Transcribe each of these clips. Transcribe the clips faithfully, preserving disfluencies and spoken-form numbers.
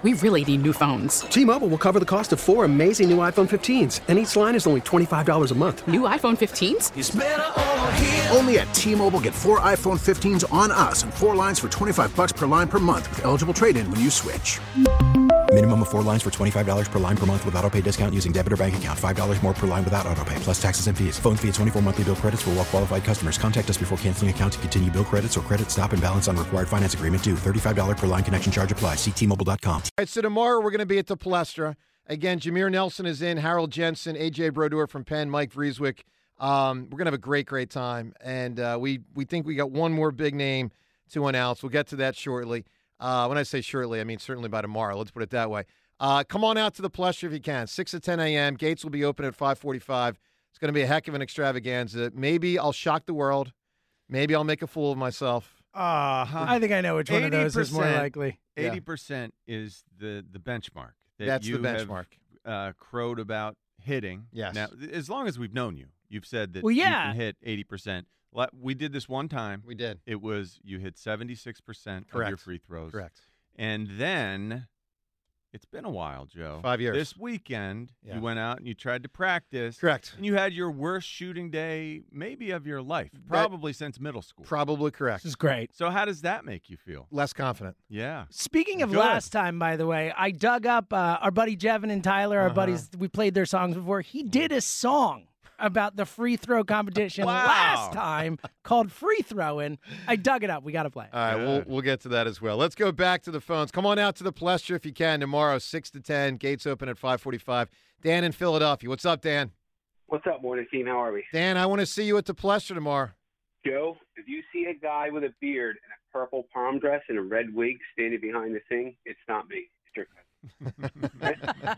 we really need new phones. T-Mobile will cover the cost of four amazing new iPhone fifteens, and each line is only twenty-five dollars a month. New iPhone fifteens? It's better over here. Only at T-Mobile, get four iPhone fifteens on us and four lines for twenty-five dollars per line per month with eligible trade-in when you switch. Minimum of four lines for twenty-five dollars per line per month with autopay discount using debit or bank account. five dollars more per line without autopay, plus taxes and fees. Phone fee at twenty-four monthly bill credits for well-qualified customers. Contact us before canceling account to continue bill credits or credit stop and balance on required finance agreement due. thirty-five dollars per line connection charge applies. See T Mobile dot com. All right, so tomorrow we're going to be at the Palestra. Again, Jameer Nelson is in, Harold Jensen, A J Brodeur from Penn, Mike Vrieswick. Um, we're going to have a great, great time. And uh, we, we think we got one more big name to announce. We'll get to that shortly. Uh, when I say shortly, I mean certainly by tomorrow. Let's put it that way. Uh, come on out to the Palestra if you can. six to ten a.m. Gates will be open at five forty-five. It's going to be a heck of an extravaganza. Maybe I'll shock the world. Maybe I'll make a fool of myself. Uh-huh. I think I know which one of those is more likely. eighty percent yeah. is the, the benchmark. That That's you the benchmark. Have, uh, crowed about hitting. Yes. Now, as long as we've known you, you've said that well, yeah. you can hit eighty percent. We did this one time. We did. It was you hit seventy-six percent of your free throws. Correct. And then it's been a while, Joe. Five years. This weekend, yeah. you went out and you tried to practice. Correct. And you had your worst shooting day maybe of your life, probably that, since middle school. Probably correct. This is great. So how does that make you feel? Less confident. Yeah. Speaking of Good. last time, by the way, I dug up uh, our buddy Jevin and Tyler, our uh-huh. buddies. We played their songs before. He did a song about the free throw competition wow. last time called Free Throwing. I dug it up. We got to play. All right, we'll, we'll get to that as well. Let's go back to the phones. Come on out to the Palestra if you can tomorrow, six to ten. Gates open at five forty-five. Dan in Philadelphia. What's up, Dan? What's up, morning team? How are we? Dan, I want to see you at the Palestra tomorrow. Joe, if you see a guy with a beard and a purple prom dress and a red wig standing behind the thing, it's not me. It's your cousin.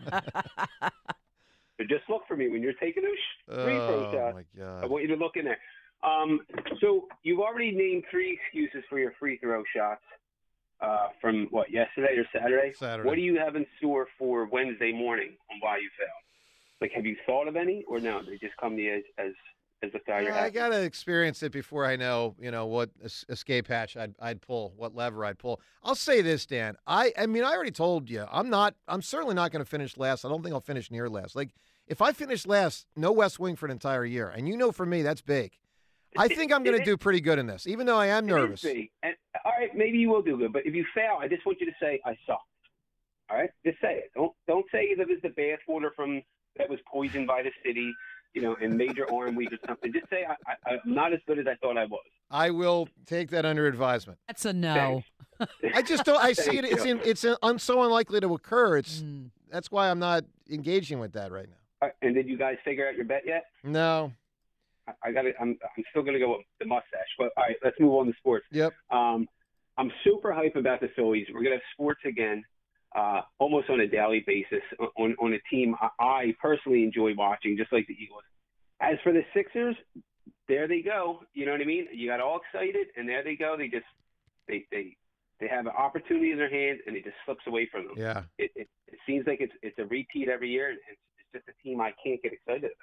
So just look for me when you're taking those free throw shots. Oh, my God. I want you to look in there. Um, so you've already named three excuses for your free throw shots uh, from, what, yesterday or Saturday? Saturday. What do you have in store for Wednesday morning on why you failed? Like, have you thought of any, or no, they just come to you as, as, as the failure yeah, I got to experience it before I know, you know, what escape hatch I'd, I'd pull, what lever I'd pull. I'll say this, Dan. I, I mean, I already told you, I'm not, I'm certainly not going to finish last. I don't think I'll finish near last. Like, if I finish last, no West Wing for an entire year. And you know, for me, that's big. I think I'm going to do pretty good in this, even though I am nervous. It is big. And, all right, maybe you will do good. But if you fail, I just want you to say, I sucked. All right? Just say it. Don't don't say that it's the bathwater from that was poisoned by the city, you know, and Major Arm Week or something. Just say, I, I, I'm not as good as I thought I was. I will take that under advisement. That's a no. I just don't. I see it. It's in, it's in, so unlikely to occur. It's mm. That's why I'm not engaging with that right now. All right, and did you guys figure out your bet yet? No. I, I got it. I'm I'm still gonna go with the mustache. But all right, let's move on to sports. Yep. Um, I'm super hyped about the Phillies. We're gonna have sports again, uh, almost on a daily basis on on a team I, I personally enjoy watching, just like the Eagles. As for the Sixers, there they go. You know what I mean? You got all excited, and there they go. They just they they they have an opportunity in their hands, and it just slips away from them. Yeah. It it, it seems like it's it's a repeat every year, and it's, it's just a team I can't get excited about.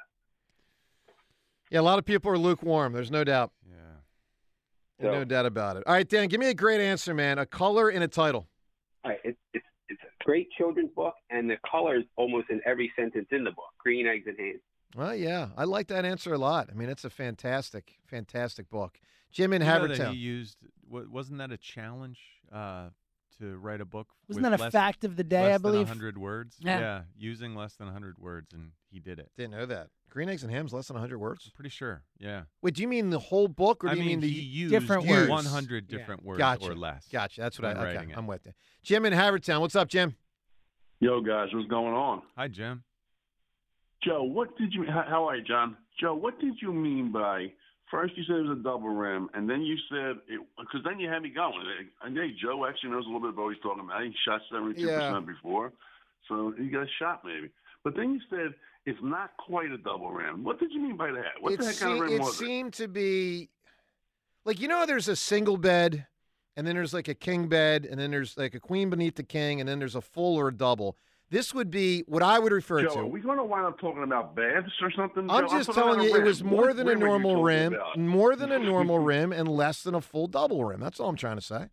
Yeah, a lot of people are lukewarm. There's no doubt. Yeah. There's So, no doubt about it. All right, Dan, give me a great answer, man. A color in a title. All right, it, it's it's a great children's book, and the colors almost in every sentence in the book. Green eggs and ham. Well, yeah, I like that answer a lot. I mean, it's a fantastic, fantastic book. Jim in you know Havertown. that he used, wasn't that a challenge uh, to write a book? Wasn't with that a less, fact of the day, less I believe? Than one hundred words. Yeah. yeah, using less than one hundred words, and he did it. Didn't know that. Green eggs and ham's less than one hundred words? I'm pretty sure, yeah. Wait, do you mean the whole book, or do I you mean, mean the he used different words? one hundred different Yeah. words gotcha. or less. Gotcha. That's what I, when okay, writing it. I'm with you. Jim in Havertown. What's up, Jim? Yo, guys, what's going on? Hi, Jim. Joe, what did you – how are you, John? Joe, what did you mean by – first you said it was a double rim, and then you said – because then you had me going. And hey, Joe actually knows a little bit about what he's talking about. He shot seventy-two percent Yeah. before, so he got a shot maybe. But then you said it's not quite a double rim. What did you mean by that? What it the heck se- kind of rim it was it? seemed to be – like, you know, there's a single bed, and then there's like a king bed, and then there's like a queen beneath the king, and then there's a full or a double. This would be what I would refer Joe, to. are we going to wind up talking about baths or something? I'm Joe? just talking telling about you, a it rim. was more What than a rim are you normal talking rim, about? more than a normal rim, and less than a full double rim. That's all I'm trying to say.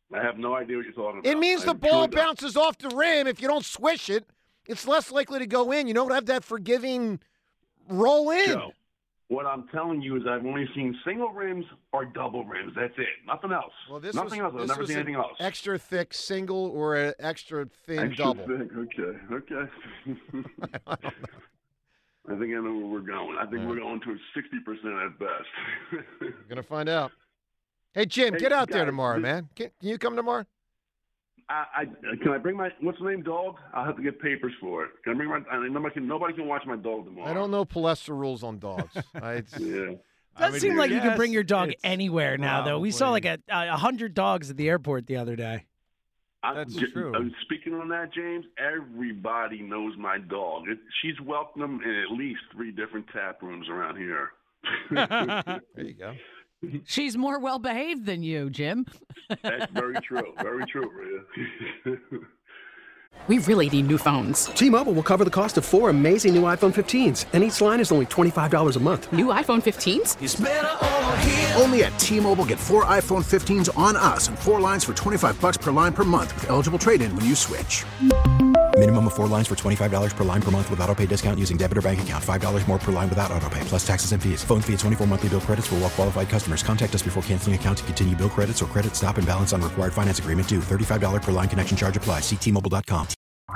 I have no idea what you're talking about. It means I the ball truly don't. bounces off the rim. If you don't swish it, it's less likely to go in. You don't have that forgiving roll in. Joe, what I'm telling you is I've only seen single rims or double rims. That's it. Nothing else. Well, this Nothing was, else. I've this never was seen an anything else. extra thick single or an extra thin Extra double. thick. Okay. Okay. I don't know. I think I know where we're going. I think we're going to sixty percent at best. We're going to find out. Hey, Jim, Hey, get out there guys, tomorrow, this- man. Can, can you come tomorrow? I, I can I bring my what's the name dog? I'll have to get papers for it. Can I bring my? I mean, nobody can nobody can watch my dog tomorrow. I don't know Palestra rules on dogs. I, Yeah. Does I mean, seem like you can yes, bring your dog it's anywhere now, though. We saw like probably- a a hundred dogs at the airport the other day. I, That's J- true. uh, speaking on that, James, everybody knows my dog. It, she's welcome in at least three different tap rooms around here. there you go. She's more well behaved than you, Jim. That's very true. Very true, Maria. We really need new phones. T-Mobile will cover the cost of four amazing new iPhone fifteens, and each line is only twenty-five dollars a month. New iPhone fifteens? Only at T-Mobile, get four iPhone fifteens on us and four lines for twenty-five bucks per line per month with eligible trade-in when you switch. Minimum of four lines for twenty-five dollars per line per month with autopay discount using debit or bank account. five dollars more per line without autopay, plus taxes and fees. Phone fee at twenty-four monthly bill credits for well-qualified customers. Contact us before canceling account to continue bill credits or credit stop and balance on required finance agreement due. thirty-five dollars per line connection charge applies. See T Mobile dot com.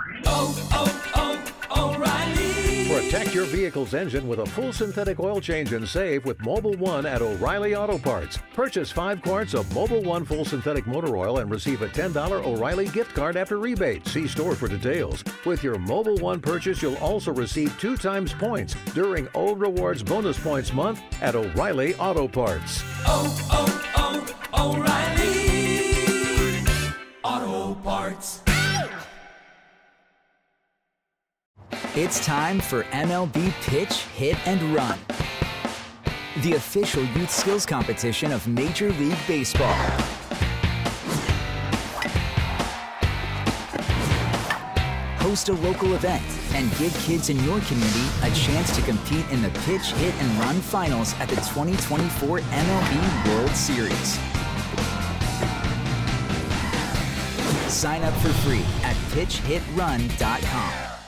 Protect your vehicle's engine with a full synthetic oil change and save with Mobile One at O'Reilly Auto Parts. Purchase five quarts of Mobile One full synthetic motor oil and receive a ten dollars O'Reilly gift card after rebate. See store for details. With your Mobile One purchase, you'll also receive two times points during O Rewards Bonus Points Month at O'Reilly Auto Parts. Oh, oh, oh, O'Reilly Auto Parts. It's time for M L B Pitch, Hit, and Run, the official youth skills competition of Major League Baseball. Host a local event and give kids in your community a chance to compete in the Pitch, Hit, and Run finals at the twenty twenty-four M L B World Series. Sign up for free at pitch hit run dot com.